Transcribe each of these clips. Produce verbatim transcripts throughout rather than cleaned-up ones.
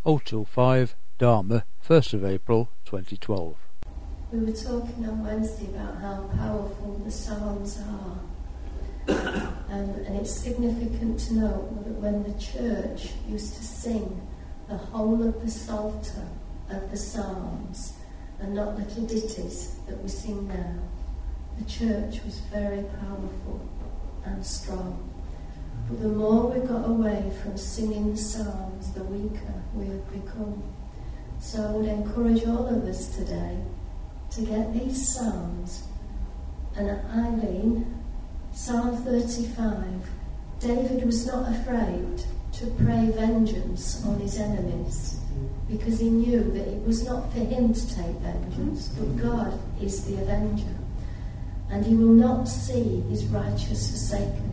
oh two five, Dharma, first of April twenty twelve. We were talking on Wednesday about how powerful the Psalms are. and, and it's significant to note that when the church used to sing the whole of the Psalter of the Psalms and not little ditties that we sing now, the church was very powerful and strong. But the more we got away from singing the Psalms, the weaker we have become. So I would encourage all of us today to get these Psalms. And Eileen, Psalm thirty-five, David was not afraid to pray vengeance on his enemies because he knew that it was not for him to take vengeance, but God is the avenger. And he will not see his righteous forsaken.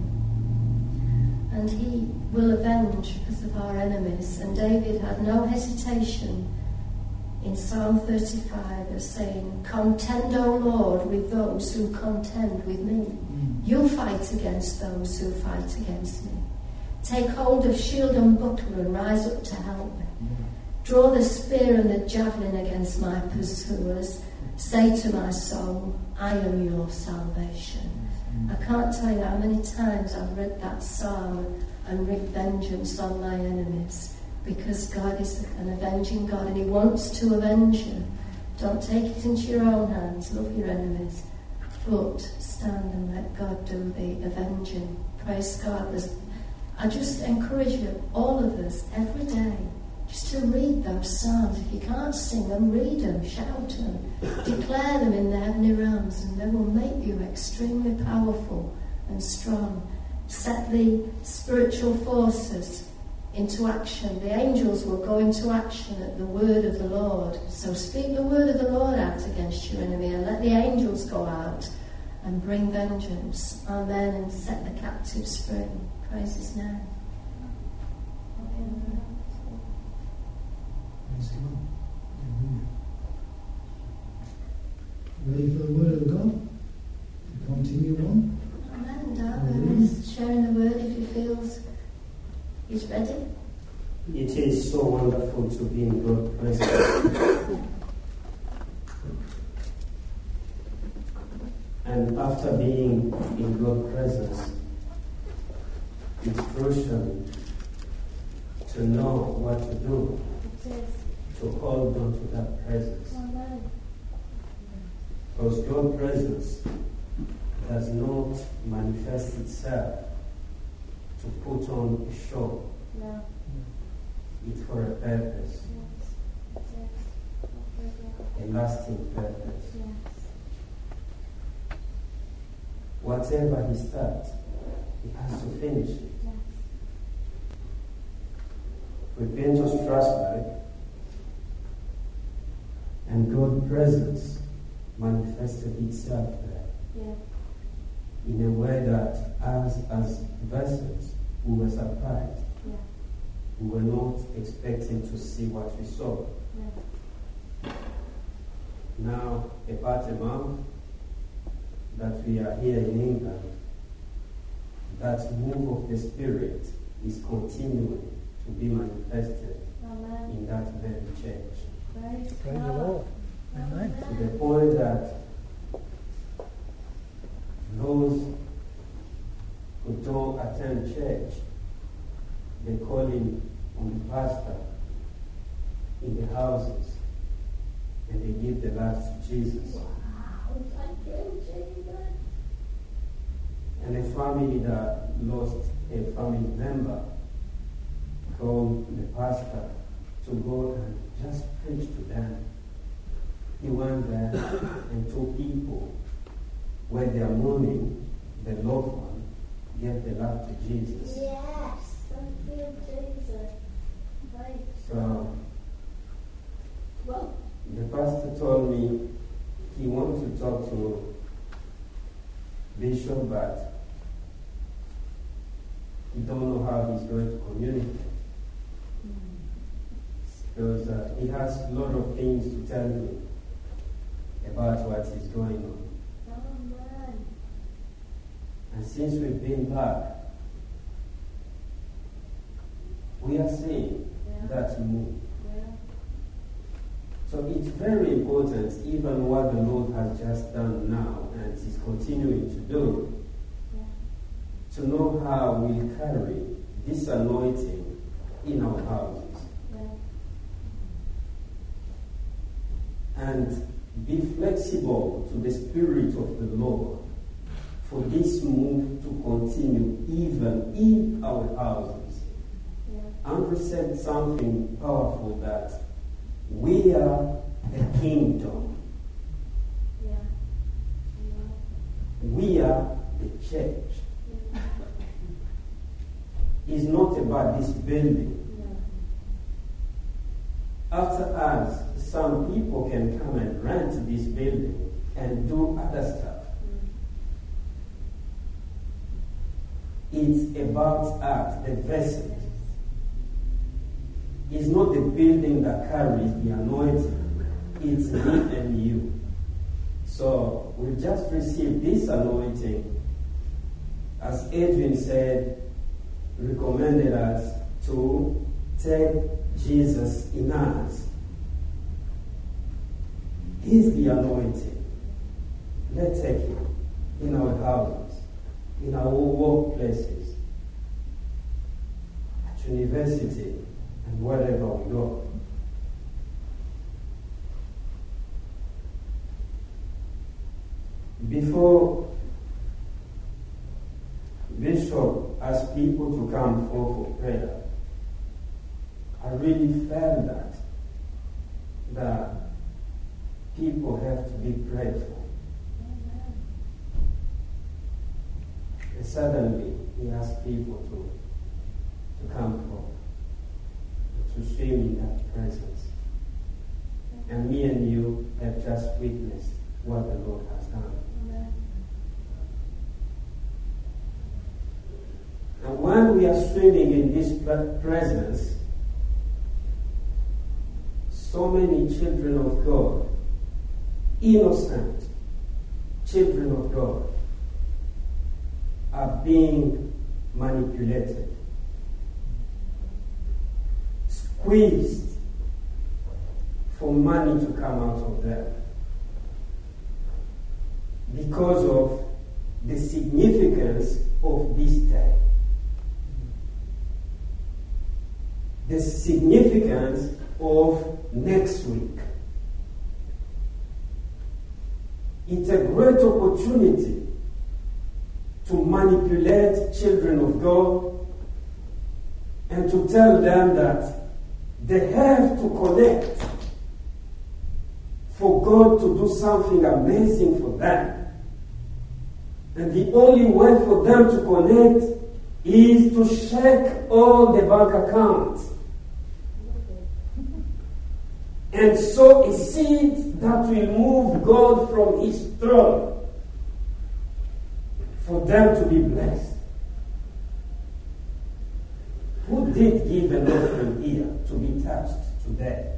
And he will avenge us of our enemies. And David had no hesitation in Psalm thirty-five of saying, "Contend, O Lord, with those who contend with me. Mm. You fight against those who fight against me. Take hold of shield and buckler and rise up to help me. Mm. Draw the spear and the javelin against my pursuers. Say to my soul, I am your salvation." Mm. I can't tell you how many times I've read that psalm and wreaked vengeance on my enemies. Because God is an avenging God and he wants to avenge you. Don't take it into your own hands, love your enemies, but stand and let God do the avenging. Praise God. There's, I just encourage you, all of us, every day, just to read those psalms. If you can't sing them, read them, shout them, declare them in the heavenly realms, and they will make you extremely powerful and strong. Set the spiritual forces into action. The angels will go into action at the word of the Lord. So speak the word of the Lord out against your enemy and let the angels go out and bring vengeance. Amen. And set the captives free. Praise his name. Praise God. Ready for the word of God? To continue on? Amen. Darwin is sharing the word if he feels he's ready. It is so wonderful to be in God's presence. And after being in God's presence, it's crucial to know what to do, to hold on to that presence. Because God's presence does not manifest itself to put on a show. No. It's for a purpose. Yes. Yes. A lasting purpose. Yes. Whatever he starts, he has to finish it. Yes. We've been to Strasbourg, and God's presence manifested itself there. Yeah. In a way that us as vessels, we were surprised. Yeah. We were not expecting to see what we saw. Yeah. Now, about a month that we are here in England, that move of the Spirit is continuing to be manifested. Amen. In that very church. Praise, Praise the God. Lord. Amen. To the point that those who don't attend church, they call him on the pastor in the houses and they give the lives to Jesus. Wow, thank you, Jesus. And a family that lost a family member called the pastor to go and just preach to them. He went there and took people where they are mourning, the loved one gave the life to Jesus. Yes, thank you, Jesus. Right. So, Well, the pastor told me he wants to talk to Bishop, but he don't know how he's going to communicate. Because uh, he has a lot of things to tell me about what is going on. Amen. And since we've been back, we are seeing Yeah. that move. So it's very important, even what the Lord has just done now and is continuing to do, yeah. to know how we carry this anointing in our houses. Yeah. And be flexible to the Spirit of the Lord for this move to continue even in our houses. Yeah. Andrew said something powerful, that we are the kingdom. Yeah. Yeah. We are the church. Yeah. It's not about this building. Yeah. After us, some people can come and rent this building and do other stuff. Mm. It's about us, the vessels. It's not the building that carries the anointing. It's me and you. So we just received this anointing. As Edwin said, recommended us to take Jesus in us. He's the anointing. Let's take him in our houses, in our workplaces, at university, and wherever we go. Before Bishop asked people to come forth for prayer, I really felt that that people have to be prayed for. And suddenly he asked people to, to come forth, to swim in that presence. And me and you have just witnessed what the Lord has done. Amen. And when we are swimming in this presence, so many children of God, innocent children of God, are being manipulated, squeezed for money to come out of them because of the significance of this day. The significance of next week. It's a great opportunity to manipulate children of God and to tell them that they have to connect for God to do something amazing for them. And the only way for them to connect is to check all the bank accounts and sow a seed that will move God from his throne for them to be blessed. Who did give an offering here to be touched today?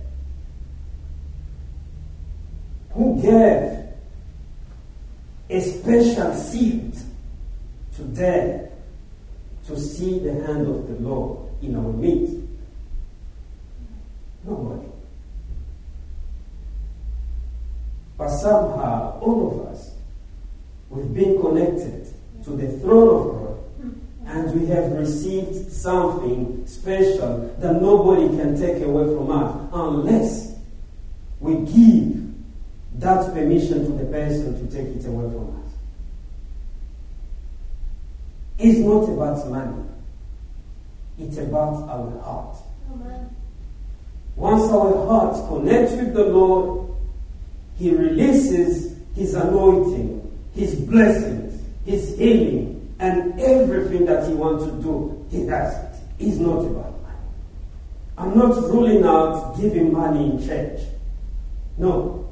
Who gave a special seed today to see the hand of the Lord in our midst? Nobody. But somehow, all of us, we've been connected to the throne of God, and we have received something special that nobody can take away from us unless we give that permission to the person to take it away from us. It's not about money. It's about our heart. Amen. Once our hearts connect with the Lord, he releases his anointing, his blessings, his healing, and everything that he wants to do, he does it. It's not about money. I'm not ruling out giving money in church. No.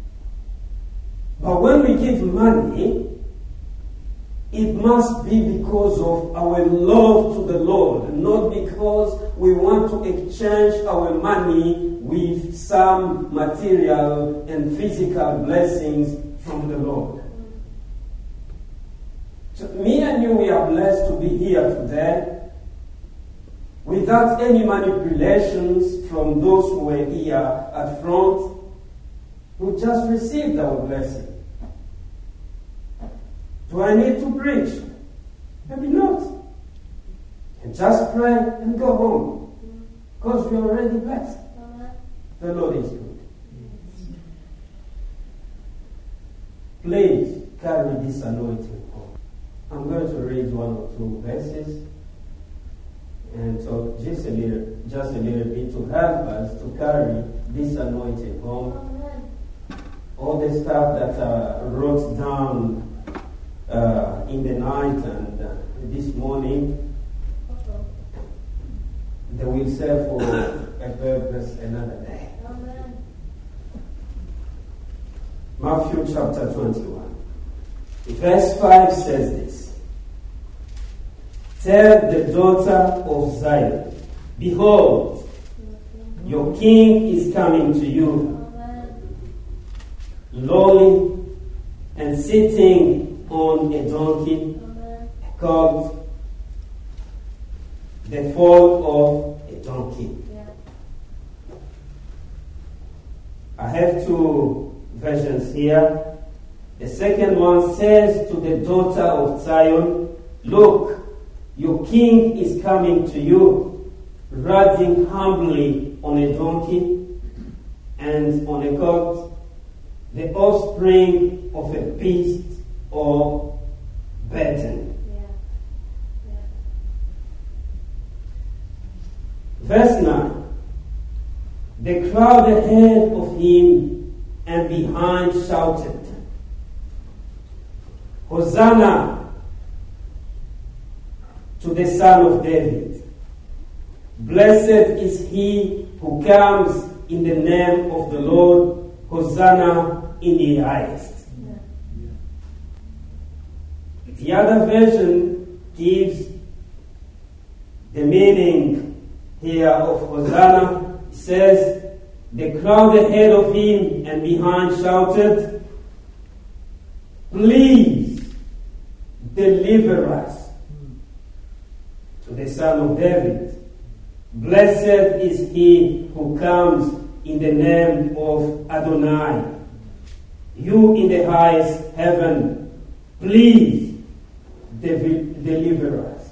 But when we give money, it must be because of our love to the Lord, not because we want to exchange our money with some material and physical blessings from the Lord. So me and you, we are blessed to be here today without any manipulations from those who were here at front who just received our blessing. Do I need to preach? Maybe not. And just pray and go home. Because we are already blessed. The Lord is good. Please carry this anointing home. I'm going to read one or two verses and talk just a little, just a little bit to help us to carry this anointing home. All the stuff that I wrote down uh, in the night and uh, this morning, they will serve for a purpose another day. Matthew chapter twenty-one. Verse five says this. Tell the daughter of Zion, behold, your king is coming to you, lowly and sitting on a donkey, called the foal of a donkey. I have two versions here. The second one says to the daughter of Zion, look, your king is coming to you, riding humbly on a donkey and on a colt, the offspring of a beast or burden. Yeah. Yeah. Verse nine. The crowd ahead of him and behind shouted, Hosanna to the Son of David. Blessed is he who comes in the name of the Lord. Hosanna in the highest. Yeah. The other version gives the meaning here of Hosanna. It says, the crowd ahead of him and behind shouted, please deliver us to the Son of David. Blessed is he who comes in the name of Adonai. You in the highest heaven, please de- deliver us.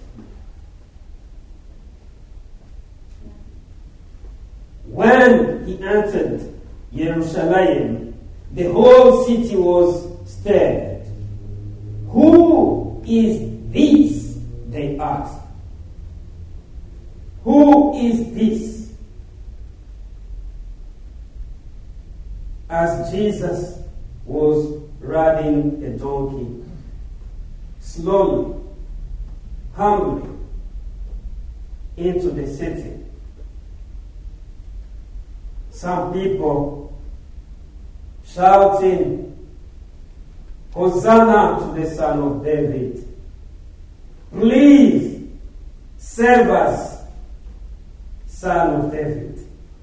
When he entered Jerusalem, the whole city was stirred. Who is this? They asked. Who is this? As Jesus was riding a donkey, slowly, humbly, into the city, some people shouting, Hosanna to the Son of David. Please save us, Son of David.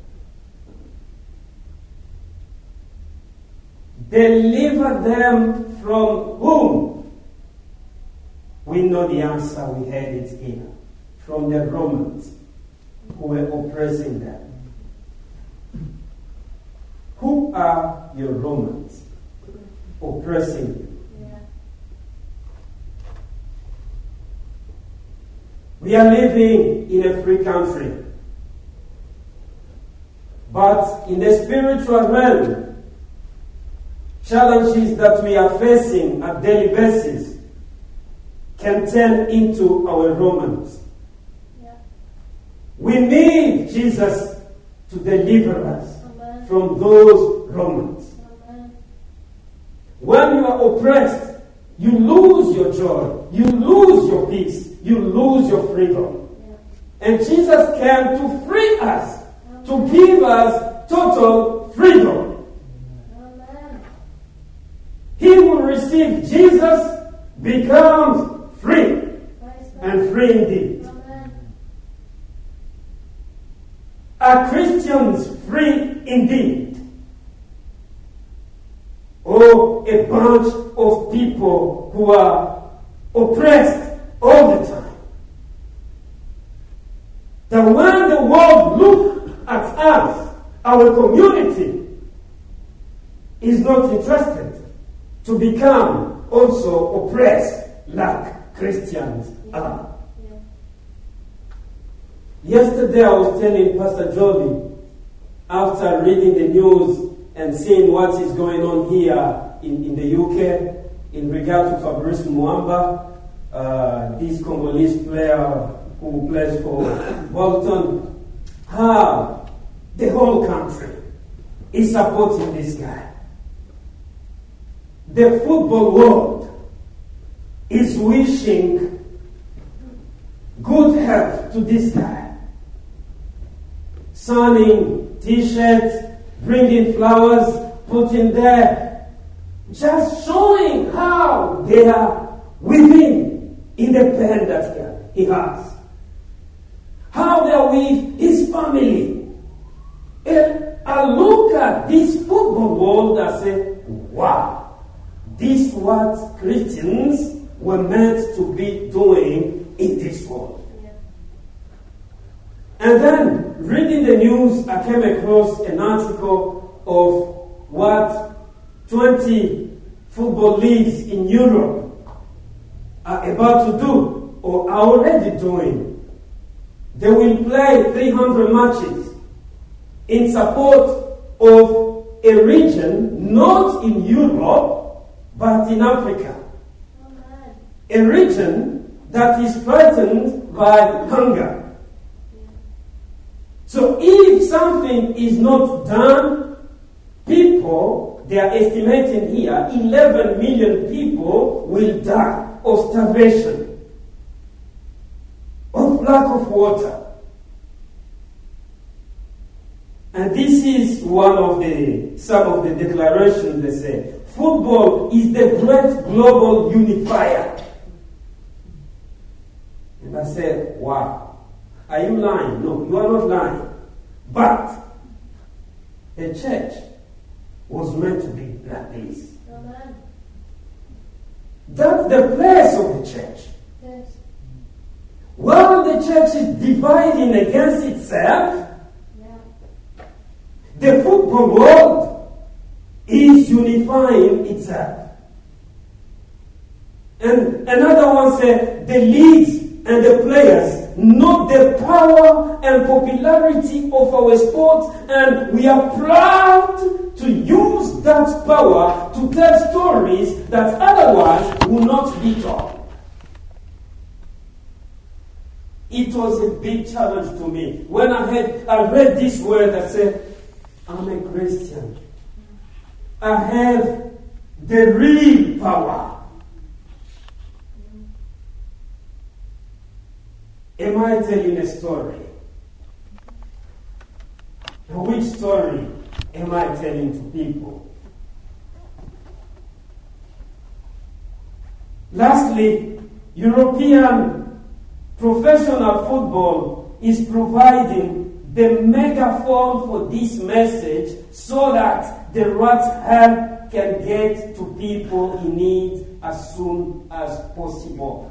Deliver them from whom? We know the answer, we heard it here. From the Romans who were oppressing them. Who are your Romans oppressing you? Yeah. We are living in a free country. But in the spiritual realm, challenges that we are facing on a daily basis can turn into our Romans. Yeah. We need Jesus to deliver us Amen. from those Romans. Amen. When you are oppressed, you lose your joy, you lose your peace, you lose your freedom. Yeah. And Jesus came to free us, to give us total freedom. Amen. He who receives Jesus becomes free, Praise God. and free indeed. Amen. Are Christians free indeed? Or a bunch of people who are oppressed all the time? That when the world looks at us, our community, is not interested to become also oppressed like Christians are. Yesterday I was telling Pastor Joby, after reading the news and seeing what is going on here in, in the U K in regard to Fabrice Muamba, uh, this Congolese player who plays for Bolton, how the whole country is supporting this guy. The football world is wishing good health to this guy. Signing T-shirts, bringing flowers, putting there, just showing how they are with him in the pain that he has. How they are with his family. And I look at this football world and say, wow, this is what Christians were meant to be doing in this world. Yeah. And then, reading the news, I came across an article of what twenty football leagues in Europe are about to do, or are already doing. They will play three hundred matches in support of a region not in Europe, but in Africa. A region that is threatened by hunger. So if something is not done, people, they are estimating here, eleven million people will die of starvation, of lack of water. And this is one of the, some of the declarations they say, football is the great global unifier. And I said, wow, are you lying? No, you are not lying. But the church was meant to be like this. Amen. That's the place of the church. Yes. While the church is dividing against itself, yeah, the football world is unifying itself. And another one said, the leagues and the players know the power and popularity of our sport, and we are proud to use that power to tell stories that otherwise will not be told. It was a big challenge to me. When I had I read this word, I said, I'm a Christian. I have the real power. Am I telling a story? And which story am I telling to people? Lastly, European professional football is providing the megaphone for this message so that the right help can get to people in need as soon as possible.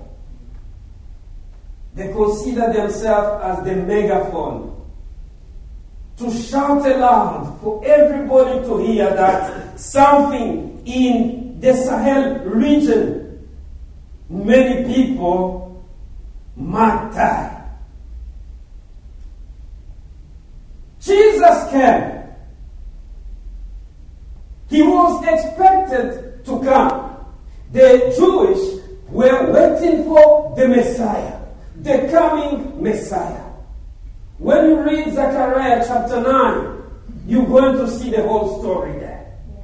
They consider themselves as the megaphone to shout aloud for everybody to hear that something in the Sahel region, many people might die. Jesus came. He was expected to come. The Jewish were waiting for the Messiah, the coming Messiah. When you read Zechariah chapter nine, you're going to see the whole story there. Yeah.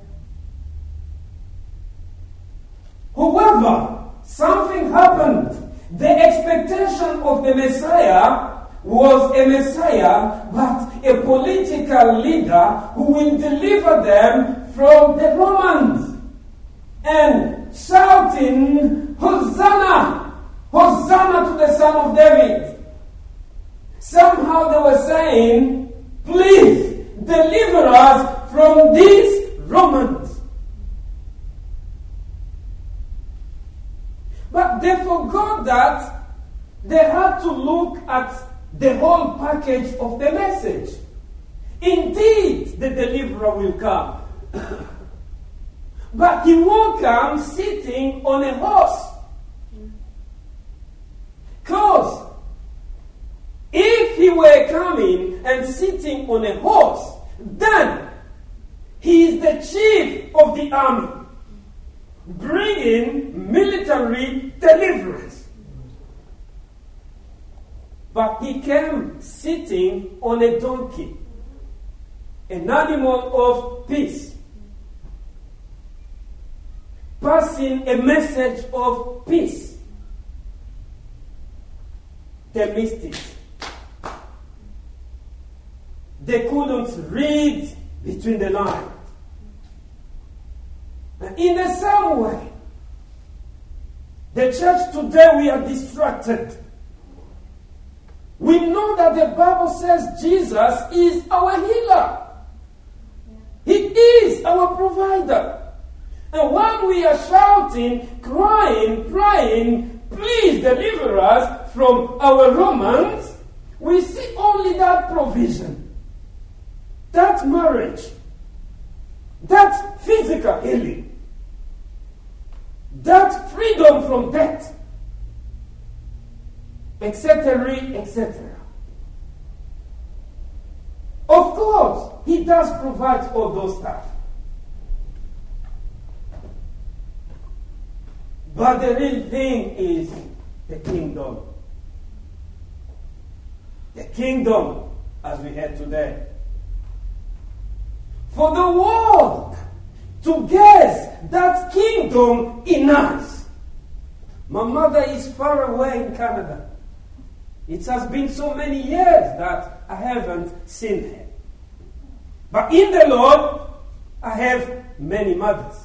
However, something happened. The expectation of the Messiah was a Messiah, but a political leader who will deliver them from the Romans. And shouting, Hosanna! Hosanna to the Son of David. Somehow they were saying, please deliver us from these Romans. But they forgot that they had to look at the whole package of the message. Indeed, the deliverer will come. But he won't come sitting on a horse. Because if he were coming and sitting on a horse, then he is the chief of the army, bringing military deliverance. But he came sitting on a donkey, an animal of peace, passing a message of peace. They missed it. They couldn't read between the lines. In the same way, the church today, we are distracted. We know that the Bible says Jesus is our healer. He is our provider. And when we are shouting, crying, praying, please deliver us from our Romans, we see only that provision, that marriage, that physical healing, that freedom from death, et cetera, et cetera. Of course, he does provide all those stuff. But the real thing is the kingdom. The kingdom, as we had today. For the world to get that kingdom in us. My mother is far away in Canada. It has been so many years that I haven't seen her. But in the Lord, I have many mothers.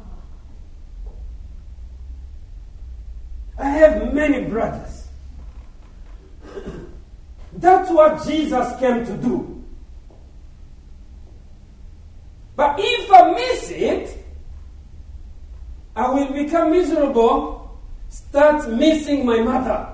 I have many brothers. That's what Jesus came to do. But if I miss it, I will become miserable, start missing my mother.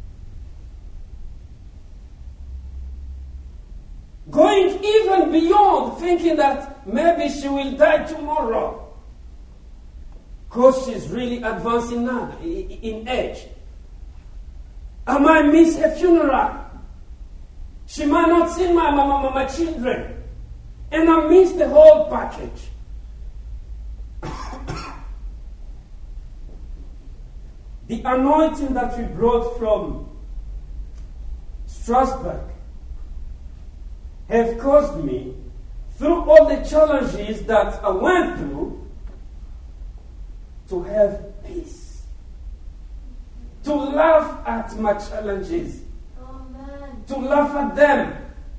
Going even beyond thinking that maybe she will die tomorrow. Because she's really advancing now in age. I might miss her funeral. She might not see my, my, my, my children. And I miss the whole package. The anointing that we brought from Strasbourg have caused me, through all the challenges that I went through, to have peace. To laugh at my challenges. Amen. To laugh at them.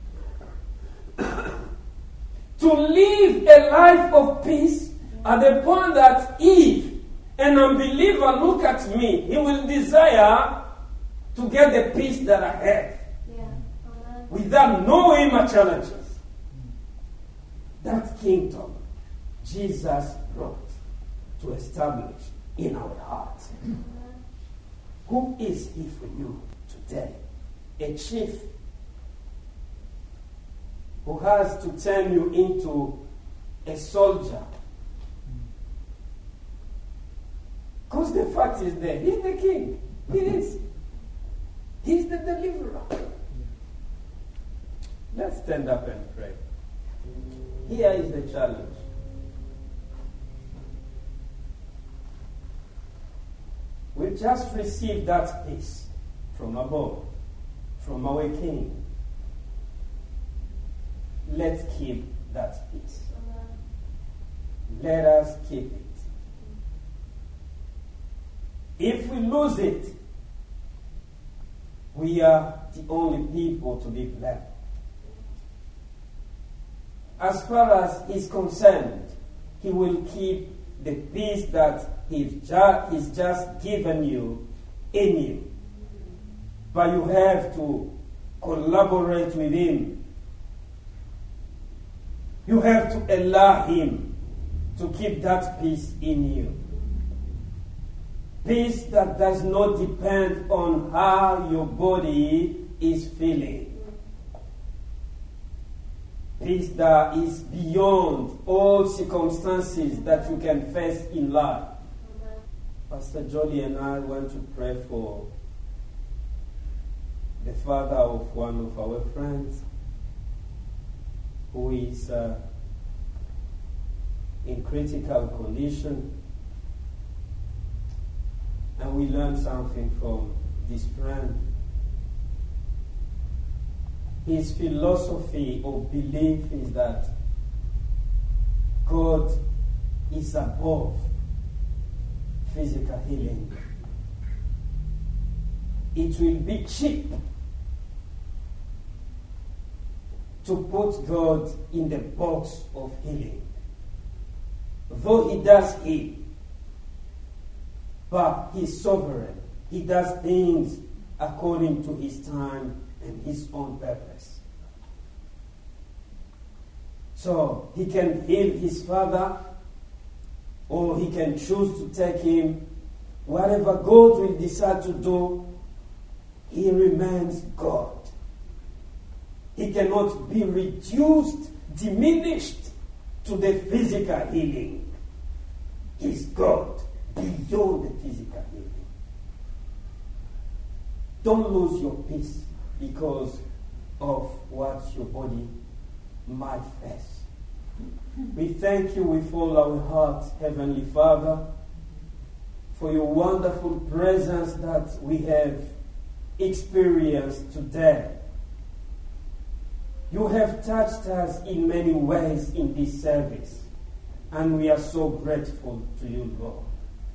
To live a life of peace at the point that if an unbeliever look at me, he will desire to get the peace that I have. Yeah. Amen. Without knowing my challenges. That kingdom Jesus brought to establish in our hearts. Amen. Who is he for you today? A chief who has to turn you into a soldier. Because the fact is there. He's the king. He is. He's the deliverer. Let's stand up and pray. Here is the challenge. We just received that peace from above, from our King. Let's keep that peace. Let us keep it. If we lose it, we are the only people to be blamed. As far as he's concerned, he will keep the peace that he's just, he's just given you in you. But you have to collaborate with him. You have to allow him to keep that peace in you. Peace that does not depend on how your body is feeling. Peace that is beyond all circumstances that you can face in life. Pastor Jody and I want to pray for the father of one of our friends who is uh, in critical condition. And we learned something from this friend. His philosophy or belief is that God is above physical healing. It will be cheap to put God in the box of healing. Though he does heal, but he's sovereign. He does things according to his time and his own purpose. So he can heal his father, or he can choose to take him. Whatever God will decide to do, he remains God. He cannot be reduced, diminished to the physical healing. He's God beyond the physical healing. Don't lose your peace because of what your body might face. We thank you with all our hearts, Heavenly Father, for your wonderful presence that we have experienced today. You have touched us in many ways in this service, and we are so grateful to you, Lord.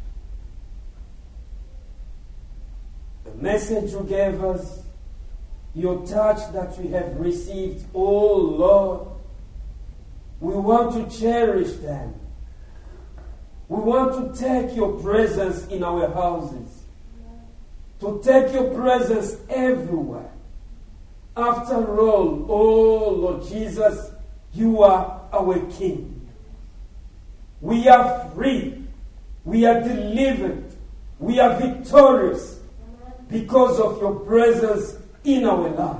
The message you gave us, your touch that we have received, oh Lord, we want to cherish them. We want to take your presence in our houses, to take your presence everywhere. After all, oh Lord Jesus, you are our King. We are free. We are delivered. We are victorious because of your presence in our life.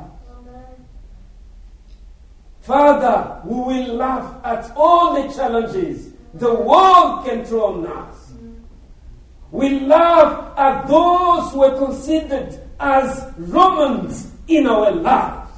Father, we will laugh at all the challenges the world can throw on us. We laugh at those who are considered as Romans in our lives.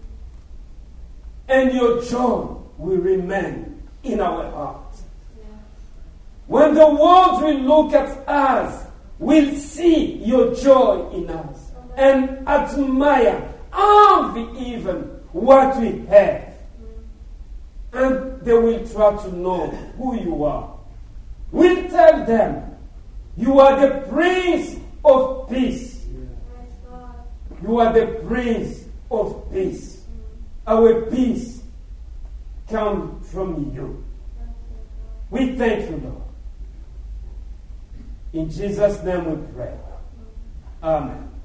And your joy will remain in our hearts. When the world will look at us, will see your joy in us and admire, envy even what we have. And they will try to know who you are. We'll tell them, you are the Prince of Peace. You are the Prince of Peace. Our peace comes from you. We thank you, Lord. In Jesus' name we pray. Amen.